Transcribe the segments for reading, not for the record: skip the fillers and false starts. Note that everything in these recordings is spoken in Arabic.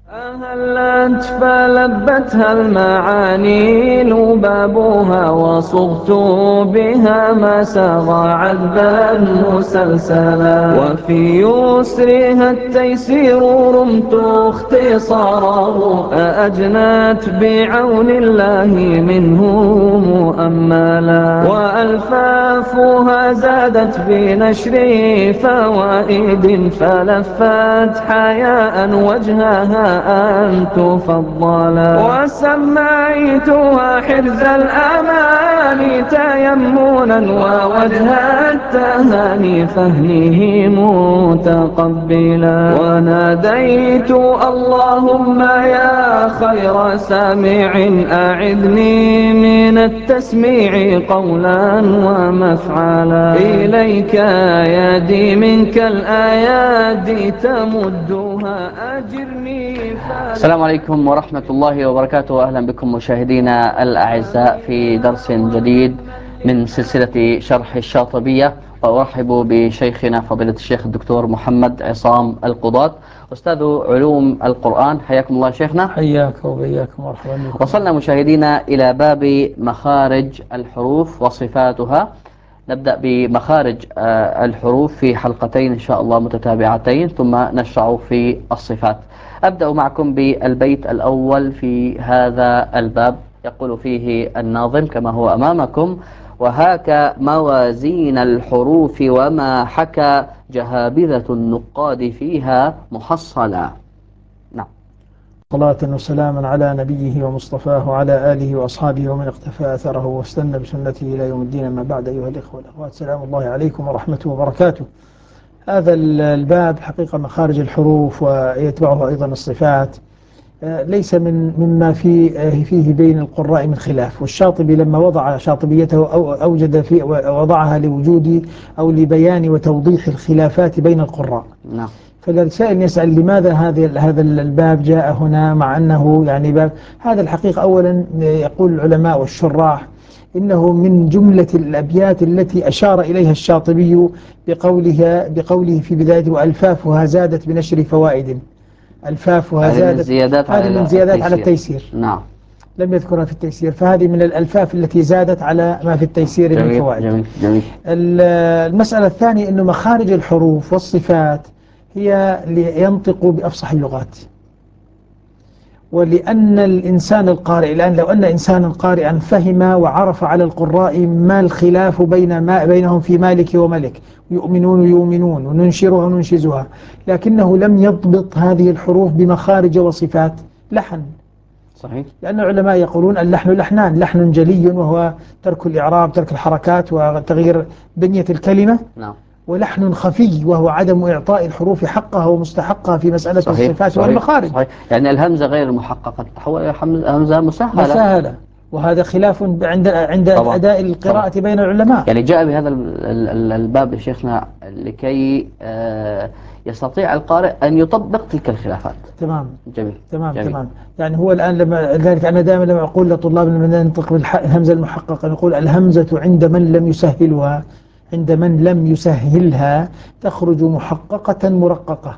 أهلت فلبتها المعاني لبابها وصغت بها ما سغى عذبا مسلسلا وفي يسرها التيسير رمت اختصاره أجنت بعون الله منه مؤملا وألفافها زادت بنشر فوائد فلفت حياء وجهها أن تفضلا وسميتها حرز الأمان تيمنا ووجه التهاني فهمه متقبلا وناديت اللهم يا خير سامع أعذني من التسميع قولا ومفعلا إليك يدي منك الآيات تمدها أجرني. السلام عليكم ورحمة الله وبركاته. أهلا بكم مشاهدينا الأعزاء في درس جديد من سلسلة شرح الشاطبية، وأرحب بشيخنا فضيلة الشيخ الدكتور محمد عصام القضاة أستاذ علوم القرآن. حياكم الله شيخنا. حياك وبياكم مرحبا بكم. وصلنا مشاهدينا إلى باب مخارج الحروف وصفاتها. نبدأ بمخارج الحروف في حلقتين إن شاء الله متتابعتين، ثم نشرع في الصفات. أبدأ معكم بالبيت الأول في هذا الباب. يقول فيه الناظم كما هو أمامكم: وهاك موازين الحروف وما حكى جهابذة النقاد فيها محصلا. نعم. صلاة وسلاما على نبيه ومصطفاه وعلى آله وأصحابه ومن اقتفى أثره واستنى بسنته إلى يوم الدين. ما بعد، أيها الإخوة والأخوات، سلام الله عليكم ورحمته وبركاته. هذا الباب حقيقة مخارج الحروف ويتبعه أيضا الصفات، ليس مما فيه بين القراء من خلاف. والشاطبي لما وضع شاطبيته أوجد في وضعها لوجود أو لبيان وتوضيح الخلافات بين القراء. نعم. فالسائل يسأل لماذا هذا الباب جاء هنا مع أنه يعني باب. هذا الحقيقة أولا يقول العلماء والشراح إنه من جملة الأبيات التي أشار إليها الشاطبي بقوله في بدايته: وألفافها زادت بنشر فوائد. ألفافها زادت، هذه من زيادات على التيسير. نعم. لم يذكرها في التيسير، فهذه من الألفاف التي زادت على ما في التيسير من فوائد. جميل جميل. المسألة الثانية أنه مخارج الحروف والصفات هي لينطق بأفصح اللغات. ولأن الإنسان القارئ الآن، لو أن إنسانا قارئا فهم وعرف على القراء ما الخلاف بينهم في مالك وملك، يؤمنون يؤمنون وننشرها وننشزها، لكنه لم يضبط هذه الحروف بمخارج وصفات، لحن. صحيح. لأن العلماء يقولون اللحن لحنان: لحن جلي وهو ترك الإعراب، ترك الحركات وتغيير بنية الكلمة. نعم. ولحن خفي وهو عدم إعطاء الحروف حقها ومستحقها في مسألة الصفات والمخارج. صحيح. يعني الهمزة غير المحققة تتحول إلى همزة مسهلة. وهذا خلاف عند أداء القراءة بين العلماء. يعني جاء بهذا الباب شيخنا لكي يستطيع القارئ أن يطبق تلك الخلافات. تمام. جميل. تمام. يعني هو الآن ذلك أنا دائما لما أقول لطلاب من ينطق بالهمزة المحققة نقول: الهمزة عند من لم يسهلها، عند من لم يسهلها تخرج محققة مرققة.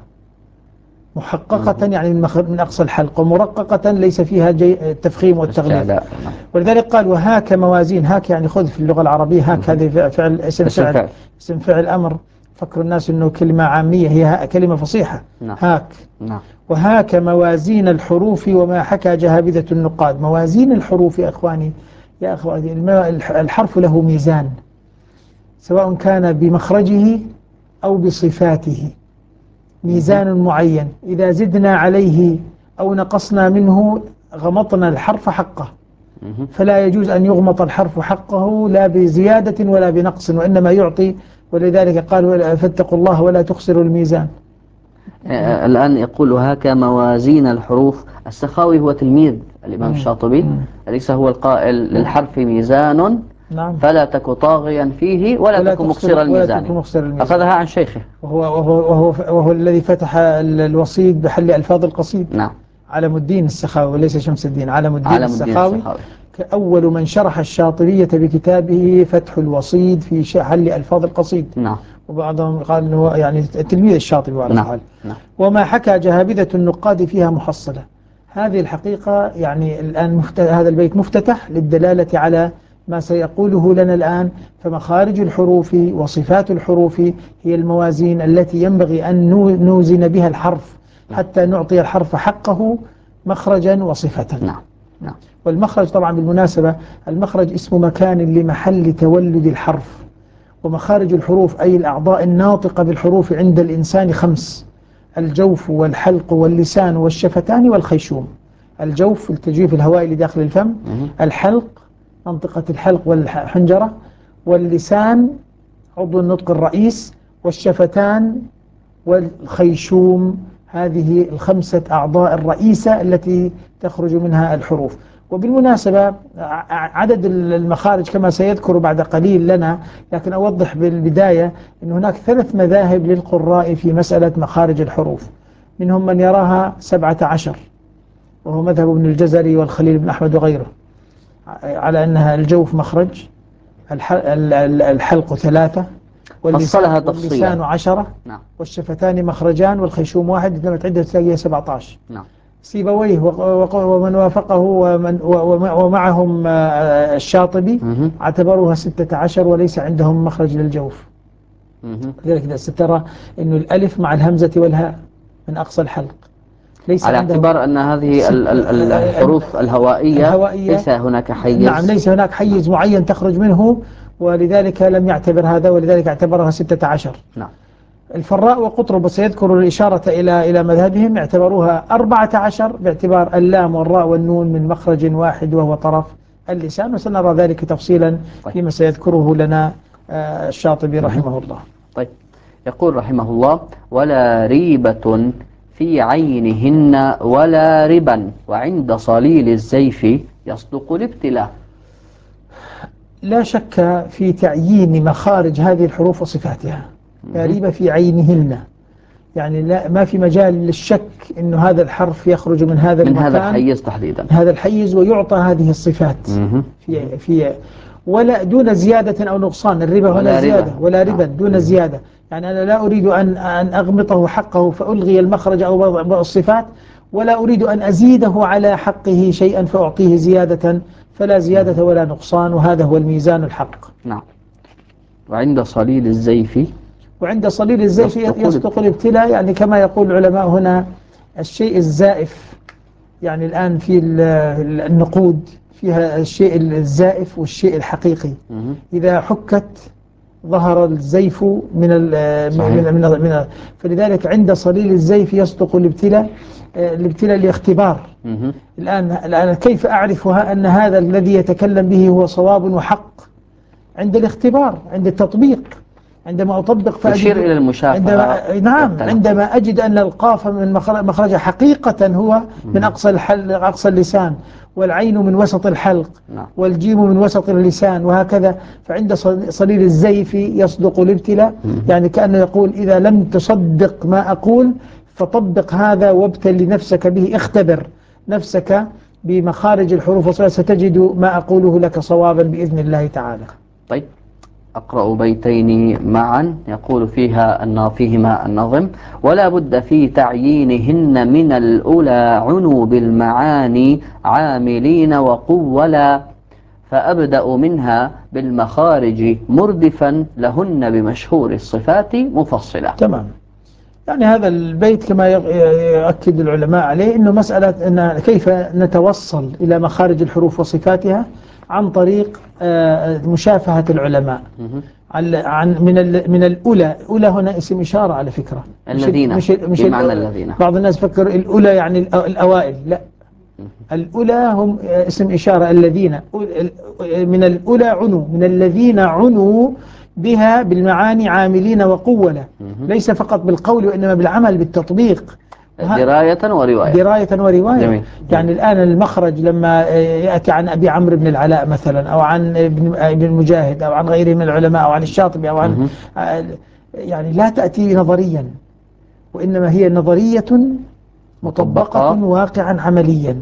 محققة يعني من أقصى الحلق، ومرققة ليس فيها التفخيم والتغليظ. ولذلك قال: وهاك موازين. هاك يعني خذ في اللغة العربية. هاك هذه فعل اسم فعل أمر. فكر الناس أنه كلمة عامية، هي كلمة فصيحة. نعم. هاك. نعم. وهاك موازين الحروف وما حكى جهابذة النقاد. موازين الحروف يا أخواني، يا أخواني، الحرف له ميزان، سواء كان بمخرجه أو بصفاته، ميزان معين. إذا زدنا عليه أو نقصنا منه غمطنا الحرف حقه، فلا يجوز أن يغمط الحرف حقه لا بزيادة ولا بنقص، وإنما يعطي. ولذلك قالوا: فاتقوا الله ولا تخسروا الميزان. الآن يقول: وهاك موازين الحروف. السخاوي هو تلميذ الإمام الشاطبي، أليس هو القائل: للحرف ميزان فلا تك طاغيا فيه ولا تك مقصر الميزان. أخذها عن شيخه، وهو الذي فتح الوصيد بحل ألفاظ القصيد. نعم. علم الدين السخاوي وليس شمس الدين، علم الدين السخاوي. كأول من شرح الشاطبية بكتابه فتح الوصيد في حل ألفاظ القصيد. نعم. وبعضهم قال أنه يعني تلميذ الشاطبي على نعم. حال. نعم. وما حكى جهابذة النقاد فيها محصلة. هذه الحقيقة يعني الآن هذا البيت مفتتح للدلالة على ما سيقوله لنا الآن. فمخارج الحروف وصفات الحروف هي الموازين التي ينبغي أن نوزن بها الحرف حتى نعطي الحرف حقه مخرجا وصفة. نعم. نعم. والمخرج طبعا بالمناسبة المخرج اسم مكان لمحل تولد الحرف. ومخارج الحروف أي الأعضاء الناطقة بالحروف عند الإنسان 5: الجوف والحلق واللسان والشفتان والخيشوم. الجوف التجويف الهوائي اللي داخل الفم، الحلق منطقة الحلق والحنجرة، واللسان عضو النطق الرئيس، والشفتان والخيشوم. هذه ال5 أعضاء الرئيسة التي تخرج منها الحروف. وبالمناسبة عدد المخارج كما سيذكر بعد قليل لنا، لكن أوضح بالبداية أن هناك 3 مذاهب للقراء في مسألة مخارج الحروف. منهم من يراها 17، وهو مذهب ابن الجزري والخليل بن أحمد وغيره، على أنها الجوف مخرج، الحلق 3، فصلها واللسان تفصيلا. 10، نعم. والشفتان مخرجان، والخيشوم 1. لما تعد تلاقيها 17. نعم. سيبويه ومن وافقه ومعهم الشاطبي اعتبروها 16 وليس عندهم مخرج للجوف. لذلك إذا سترى أن الألف مع الهمزة والهاء من أقصى الحلق ليس على عندهم اعتبار أن هذه الحروف الهوائية ليس هناك حيز. نعم، ليس هناك حيز معين تخرج منه، ولذلك لم يعتبر هذا، ولذلك اعتبرها 16. نعم. الفراء وقطرب سيذكر الإشارة إلى مذهبهم اعتبروها 14 باعتبار اللام والراء والنون من مخرج واحد وهو طرف اللسان، وسنرى ذلك تفصيلا فيما سيذكره لنا الشاطبي رحمه الله. طيب، يقول رحمه الله: ولا ريبة في عينهن ولا ربا وعند صليل الزيف يصدق الابتلاء. لا شك في تعيين مخارج هذه الحروف وصفاتها. لا ريب في عينهن، يعني لا ما في مجال للشك أنه هذا الحرف يخرج من هذا المكان، من هذا الحيز تحديدا، هذا الحيز، ويعطى هذه الصفات في ولا دون زيادة أو نقصان. الربا هنا زيادة ولا ربا دون زيادة. يعني أنا لا أريد أن أغمطه حقه فألغي المخرج أو الصفات، ولا أريد أن أزيده على حقه شيئا فأعطيه زيادة، فلا زيادة ولا نقصان، وهذا هو الميزان الحق. نعم. وعند صليل الزيف، وعند صليل الزيف يصدق الابتلاء، يعني كما يقول العلماء هنا الشيء الزائف. يعني الآن في النقود فيها الشيء الزائف والشيء الحقيقي. إذا حكت ظهر الزيف من فلذلك عند صليل الزيف يصدق الابتلاء الاختبار. الآن كيف أعرفها أن هذا الذي يتكلم به هو صواب وحق؟ عند الاختبار، عند التطبيق. عندما أطبق يشير إلى المشافهة. نعم، عندما أجد أن القاف من مخرج حقيقة هو من أقصى اللسان، والعين من وسط الحلق، والجيم من وسط اللسان، وهكذا. فعند صليل الزيف يصدق الابتلاء، يعني كأنه يقول إذا لم تصدق ما أقول فطبق هذا وابتل نفسك به، اختبر نفسك بمخارج الحروف والصفات ستجد ما أقوله لك صوابا بإذن الله تعالى. طيب، أقرأ بيتين معا يقول فيهما النظم: ولا بد في تعيينهن من الأولى عنوا بالمعاني عاملين وقولا، فأبدأ منها بالمخارج مردفا لهن بمشهور الصفات مفصلا. تمام. يعني هذا البيت كما يؤكد العلماء عليه أنه مسألة أن كيف نتوصل إلى مخارج الحروف وصفاتها عن طريق مشافهة العلماء من الأولى. أولى هنا اسم إشارة على فكرة، الذين مش بمعنى الذين. بعض الناس فكر الأولى يعني الأوائل، لا، الأولى هم اسم إشارة. الذين من الأولى عنوا، من الذين عنوا بها بالمعاني عاملين وقولا، ليس فقط بالقول وإنما بالعمل بالتطبيق، دراية ورواية. جميل. يعني الآن المخرج لما يأتي عن أبي عمرو بن العلاء مثلا، أو عن ابن المجاهد، أو عن غيره من العلماء، أو عن الشاطبي، أو عن يعني لا تأتي نظريا، وإنما هي نظرية مطبقة واقعا عمليا. نعم.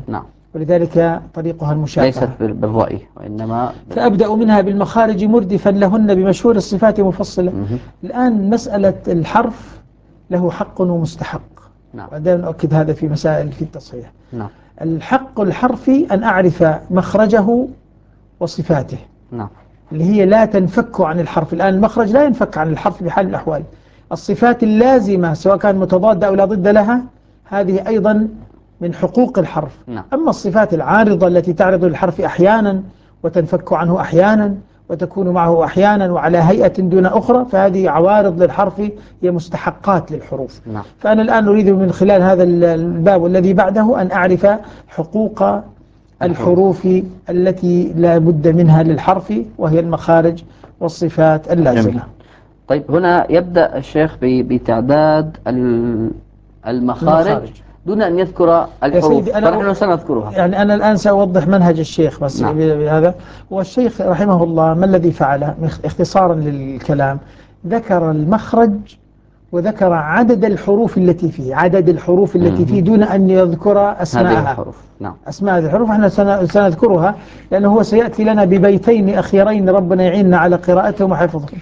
ولذلك طريقها المشافهة. ليست بالرأي وإنما فأبدأ منها بالمخارج مردفا لهن بمشهور الصفات مفصلة. الآن مسألة الحرف له حق ومستحق. نعم. ودائما أؤكد هذا في مسائل في التصحيح. نعم. الحق الحرفي أن أعرف مخرجه وصفاته. نعم. اللي هي لا تنفك عن الحرف. الآن المخرج لا ينفك عن الحرف بحال الأحوال. الصفات اللازمة سواء كان متضادة أو لا ضد لها هذه أيضا من حقوق الحرف. نعم. أما الصفات العارضة التي تعرض للحرف أحيانا وتنفك عنه أحيانا وتكون معه أحيانا وعلى هيئة دون أخرى فهذه عوارض للحرف هي مستحقات للحروف. نعم. فأنا الآن أريد من خلال هذا الباب والذي بعده أن أعرف حقوق الحروف التي لا بد منها للحرف وهي المخارج والصفات اللازمة. جميل. طيب هنا يبدأ الشيخ بتعداد المخارج دون أن يذكر الحروف، فنحن سنذكرها. يعني أنا الآن سأوضح منهج الشيخ بس. نعم. بهذا والشيخ رحمه الله ما الذي فعله اختصارا للكلام ذكر المخرج وذكر عدد الحروف التي فيه، عدد الحروف التي فيه دون أن يذكر أسماءها. نعم. أسماء هذه الحروف احنا سنذكرها لأنه هو سيأتي لنا ببيتين أخيرين ربنا يعيننا على قراءتهم وحفظهم.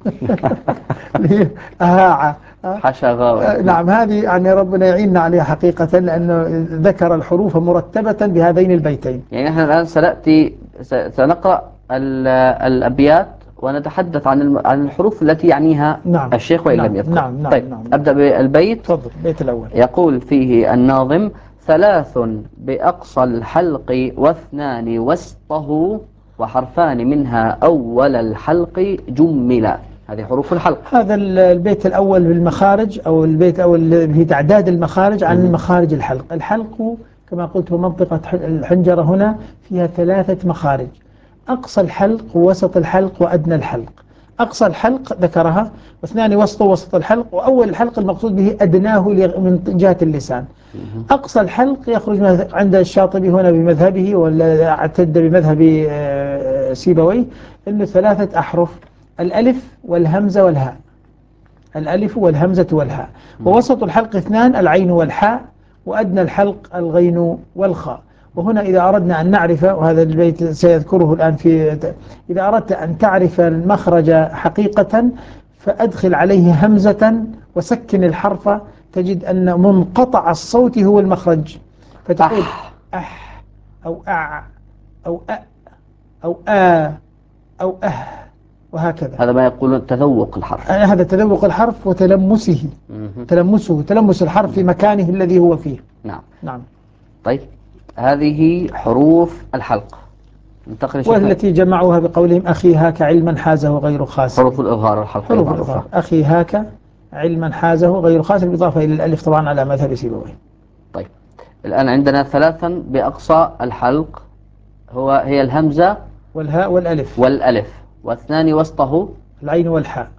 أهاعة حشا غاوة. نعم هذه يعني ربنا يعيننا عليها حقيقة لأنه ذكر الحروف مرتبة بهذين البيتين. يعني نحن الآن سنقرأ الأبيات ونتحدث عن الحروف التي يعنيها نعم. الشيخ وإن لم يذكر. نعم. طيب نعم. أبدأ بالبيت. تفضل. البيت الأول يقول فيه الناظم: 3 بأقصى الحلق واثنان وسطه وحرفان منها أول الحلق جملا. هذه حروف الحلق. هذا البيت الأول بالمخارج أو البيت الأول في تعداد المخارج عن مخارج الحلق. الحلق كما قلت هو منطقة الحنجرة هنا فيها 3 مخارج: أقصى الحلق ووسط الحلق وأدنى الحلق. أقصى الحلق ذكرها، واثنان وسطه وسط الحلق، وأول الحلق المقصود به أدناه من جهة اللسان. أقصى الحلق يخرج عند الشاطبي هنا بمذهبه ولا اعتد بمذهب سيبويه أنه 3 أحرف: الألف والهمزة والهاء. الألف والهمزة والهاء. ووسط الحلق 2: العين والحاء. وأدنى الحلق الغين والخاء. وهنا إذا أردنا أن نعرف، وهذا البيت سيذكره الآن إذا أردت أن تعرف المخرج حقيقة فأدخل عليه همزة وسكن الحرف تجد أن منقطع الصوت هو المخرج، فتقول أح أو أع أو أ أو آ أو أه وهكذا. هذا ما يقولون تذوق الحرف. هذا تذوق الحرف وتلمسه. تلمس الحرف في مكانه الذي هو فيه. نعم. نعم. طيب هذه حروف الحلق. والتي جمعوها بقولهم أخي هاك علما حازه غير خاسر. حروف الإظهار الحلق. حروف الإظهار. أخي هاك علما حازه غير خاسر بالإضافة إلى الألف طبعا على مذهب سيبويه. طيب الآن عندنا 3 بأقصى الحلق هي الهمزة والهاء والألف واثنان وسطه: العين والحاء.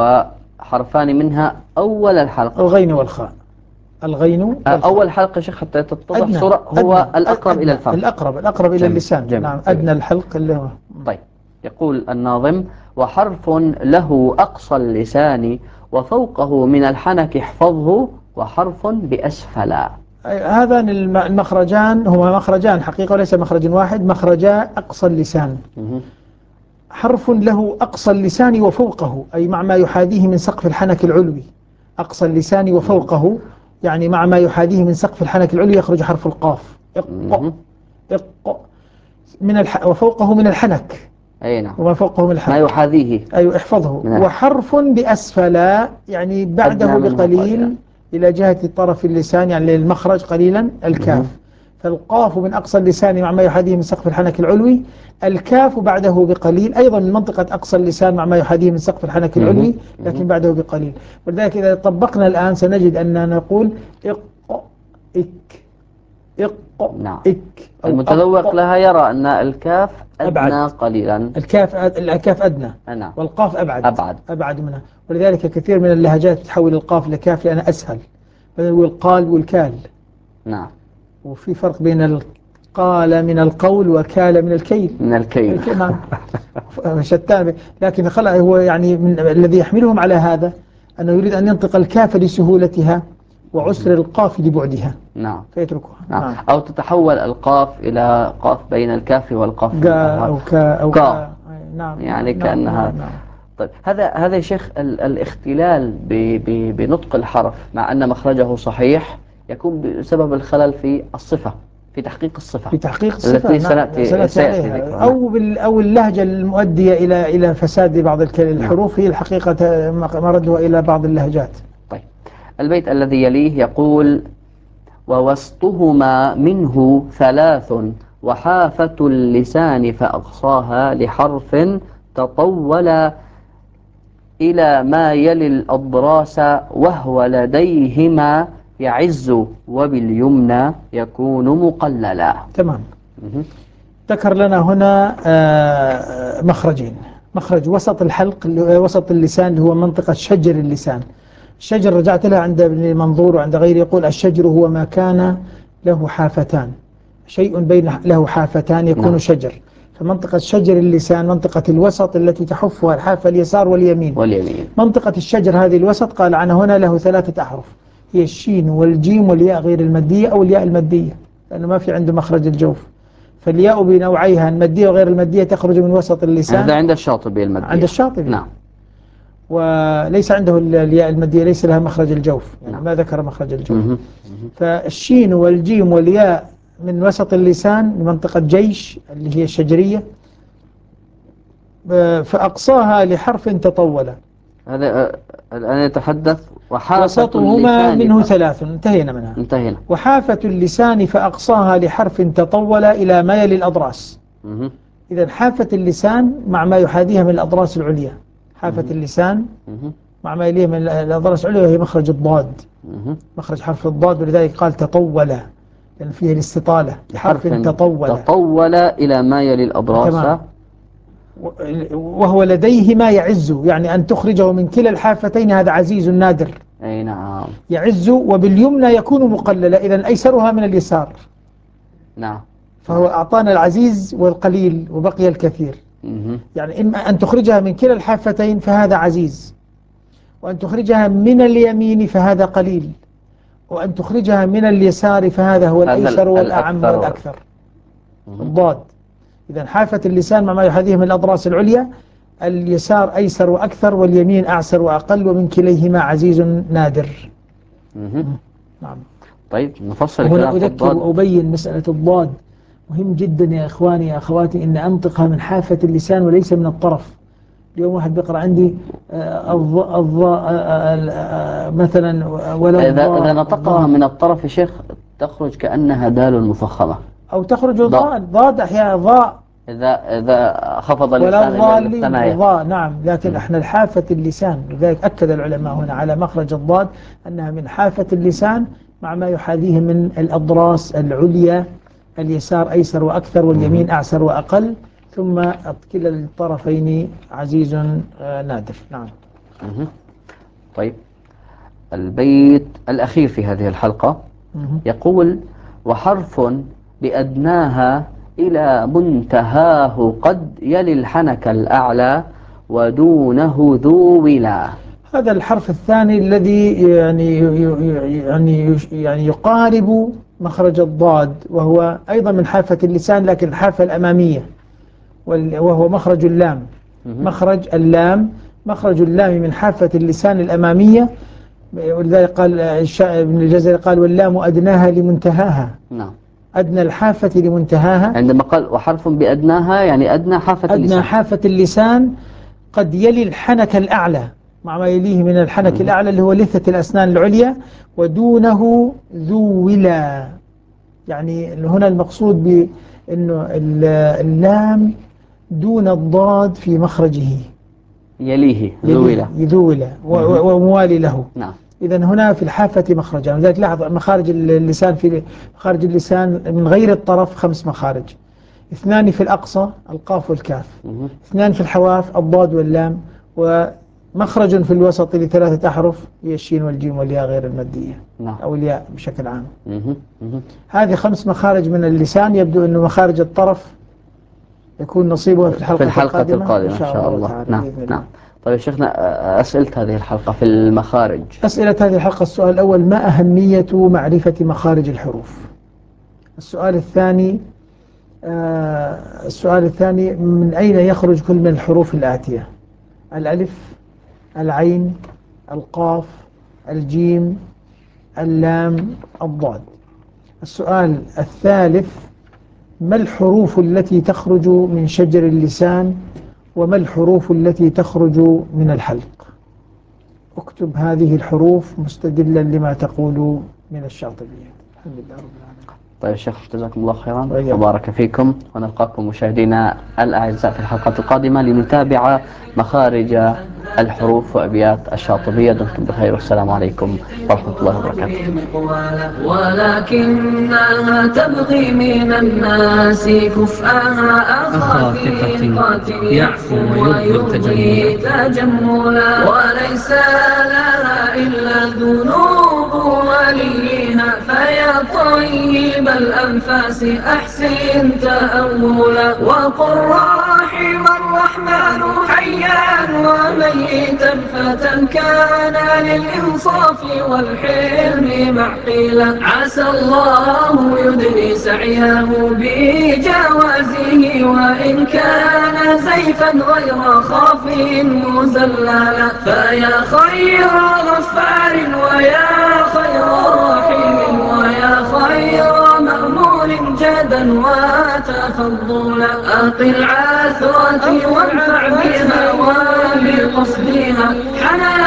وحرفان منها أول الحلق: الغين والخاء. الغين والخاء. أول حلق يا شيخ حتى تتضح صورة هو أدنى. الأقرب إلى الفم. الأقرب إلى اللسان. جميل. نعم. أدنى الحلق اللي هو. طيب يقول الناظم: وحرف له أقصى اللسان وفوقه من الحنك احفظه وحرف بأسفلا. هذان المخرجان هما مخرجان حقيقة وليس مخرج واحد، مخرجا أقصى اللسان. حرف له أقصى اللسان وفوقه أي مع ما يحاذيه من سقف الحنك العلوي. أقصى اللسان وفوقه يعني مع ما يحاذيه من سقف الحنك العلوي يخرج حرف القاف. وفوقه من الحنك. أي نعم. وما فوقه من الحنك ما يحاذيه. أيوة احفظه. وحرف بأسفل يعني بعده بقليل إلى جهة طرف اللسان يعني للمخرج قليلا الكاف. فالقاف من أقصى اللسان مع ما يحاذيه من سقف الحنك العلوي. الكاف بعده بقليل أيضا من منطقة أقصى اللسان مع ما يحاذيه من سقف الحنك العلوي لكن بعده بقليل. ولذلك إذا طبقنا الآن سنجد أننا نقول إق إك إق نعم. إك. المتذوق لها يرى أن الكاف أدنى قليلا. الكاف أدنى. نعم. والقاف أبعد منها. ولذلك كثير من اللهجات تحول القاف لكاف لأنها أسهل. فنقول القال والكال. نعم. وفي فرق بين القال من القول وكال من الكيل. نعم. شتان. لكن هو يعني الذي يحملهم على هذا أنه يريد أن ينطق الكاف لسهولتها وعسر القاف لبعدها نعم. فيتركها. نعم. نعم. أو تتحول القاف إلى قاف بين الكاف والقاف أو كا أو كا، كا. نعم يعني نعم نعم كأنها. نعم نعم. طيب هذا يا شيخ الاختلال بنطق الحرف مع أن مخرجه صحيح يكون بسبب الخلل في الصفة، في تحقيق الصفة في تحقيق الصفة. التي نعم سنأتي سيأتي عليها. ذكرها. نعم. أو اللهجة المؤدية إلى فساد بعض نعم. الحروف هي الحقيقة مردها إلى بعض اللهجات. طيب البيت الذي يليه يقول: ووسطهما منه ثلاث، وحافة اللسان فأقصاها لحرف تطول إلى ما يلي الأضراس، وهو لديهما يعز وباليمنى يكون مقللا. تمام. مه. ذكر لنا هنا مخرجين: مخرج وسط الحلق وسط اللسان اللي هو منطقة شجر اللسان. الشجر رجعت لها عند ابن منظور وعند غيره، يقول الشجر هو ما كان له حافتان، شيء بين له حافتان يكون نعم. شجر. فمنطقة شجر اللسان منطقة الوسط التي تحفها الحافة اليسار واليمين. واليمين. منطقة الشجر هذه الوسط قال عنها هنا له 3 أحرف، هي الشين والجيم والياء غير المادية أو الياء المادية، لأنه ما في عنده مخرج الجوف. فالياء بنوعيها المادية وغير المادية تخرج من وسط اللسان. هذا عند الشاطبي المادية. عند الشاطبي. نعم. وليس عنده الياء المادية، ليس لها مخرج الجوف، يعني نعم. ما ذكر مخرج الجوف. مه. فالشين والجيم والياء من وسط اللسان منطقة جيش اللي هي الشجرية، فأقصاها لحرف تطول. هذا الآن يتحدث وحافة وسطهما اللسان منه 3، انتهينا منها. انتهينا. وحافة اللسان فأقصاها لحرف تطول إلى ما يلي الأضراس. مه. إذا حافة اللسان مع ما يحاذيها من الأضراس العليا. حافة اللسان مه. مع ما يليه من الأضراس العليا وهي مخرج الضاد، مه. مخرج حرف الضاد، ولذلك قال تطول لأن فيه الاستطالة. حرف تطول. تطول إلى ما يلي الأضراس. تمام. وهو لديهما يعز، يعني أن تخرجه من كلا الحافتين هذا عزيز نادر. أي نعم. يعز وباليمنى يكون مقللا، إذن أيسرها من اليسار. نعم. فهو أعطانا العزيز والقليل وبقي الكثير. مه. يعني إما أن تخرجها من كلا الحافتين فهذا عزيز، وأن تخرجها من اليمين فهذا قليل، وأن تخرجها من اليسار فهذا هو هذا الأيسر والأعم الأكثر. والأكثر. الضاد. إذن حافة اللسان مع ما يحاذيه من الأضراس العليا، اليسار أيسر وأكثر، واليمين أعسر وأقل، ومن كليهما عزيز نادر. مه. نعم. طيب نفصل وهنا الكلام في أذكر الضاد. وأبين مسألة الضاد مهم جدا يا إخواني يا أخواتي، إن أنطقها من حافة اللسان وليس من الطرف. اليوم واحد بيقرأ عندي مثلا ولا إذا نطقها من الطرف يا شيخ تخرج كأنها دال مفخمة، أو تخرج ضاء. ضاد أحيانا ضاء. إذا خفض ولا اللسان إلى الضالين الثنايا. ضاء. نعم. لكن احنا الحافة اللسان، لذلك أكد العلماء هنا على مخرج الضاد أنها من حافة اللسان مع ما يحاذيه من الأضراس العليا، اليسار أيسر وأكثر، واليمين أعسر وأقل، ثم كلا الطرفين عزيز نادر. نعم. مه. طيب البيت الأخير في هذه الحلقة يقول: وحرف بأدناها إلى منتهاه قد يلي الحنك الأعلى، ودونه ذو ولا. هذا الحرف الثاني الذي يعني يقارب مخرج الضاد، وهو أيضا من حافة اللسان لكن الحافة الأمامية، وهو مخرج اللام. مخرج اللام. مخرج اللام من حافة اللسان الأمامية، ولذلك قال ابن الجزري قال: واللام أدناها لمنتهاها. نعم. أدنى الحافة لمنتهاها. عندما قال وحرف بأدناها يعني أدنى حافة اللسان. أدنى حافة اللسان قد يلي الحنك الأعلى مع ما يليه من الحنك الأعلى اللي هو لثة الأسنان العليا، ودونه ذو ولا. يعني هنا المقصود بأنه اللام دون الضاد في مخرجه، يليه ذو ولا. ذو ولا وموالي له. نعم. إذن هنا في الحافة مخرجان، لذلك لاحظ مخارج اللسان، في مخارج اللسان من غير الطرف 5 مخارج: 2 في الأقصى القاف والكاف، 2 في الحواف الضاد واللام، ومخرج في الوسط ل3 أحرف هي الشين والجيم والياء غير المادية. نعم. أو الياء بشكل عام. هذه 5 مخارج من اللسان. يبدو أن مخارج الطرف يكون نصيبها في الحلقة القادمة إن شاء الله تعالى. نعم. بإذن الله. نعم. طيب شيخنا، أسئلة هذه الحلقة في المخارج. أسئلة هذه الحلقة: السؤال الأول: ما أهمية معرفة مخارج الحروف؟ السؤال الثاني من أين يخرج كل من الحروف الآتية؟ الألف، العين، القاف، الجيم، اللام، الضاد. السؤال الثالث: ما الحروف التي تخرج من شجر اللسان، وما الحروف التي تخرج من الحلق؟ اكتب هذه الحروف مستدلا لما تقول من الشاطبية. الحمد لله رب العالمين. طيب شيخ، جزاكم الله خيرا وإياكم. وبارك فيكم، ونلقاكم مشاهدينا الأعزاء في الحلقة القادمة لنتابع مخارج الحروف وأبيات الشاطبية. دمتم بخير، والسلام عليكم ورحمة الله وبركاته. ولكنها تبغي من الناس كفءها أخا ثقة يعفو ويرضي تجملا، وليس لها إلا ذنوب وليها، فيا طيب الأنفاس أحسن تأولا، وقل رحم الرحمن حيا وميتا فتى كان للإنصاف والحلم معقلا، عسى الله يدني سعيه بجوازه، وإن كان زيفا غير خاف مزللا، فيا خير غفار ويا خير رحيم ويا خير مأمون جدا وتفضلا، أقل عثرتي وانفع بها وبقصدها حنان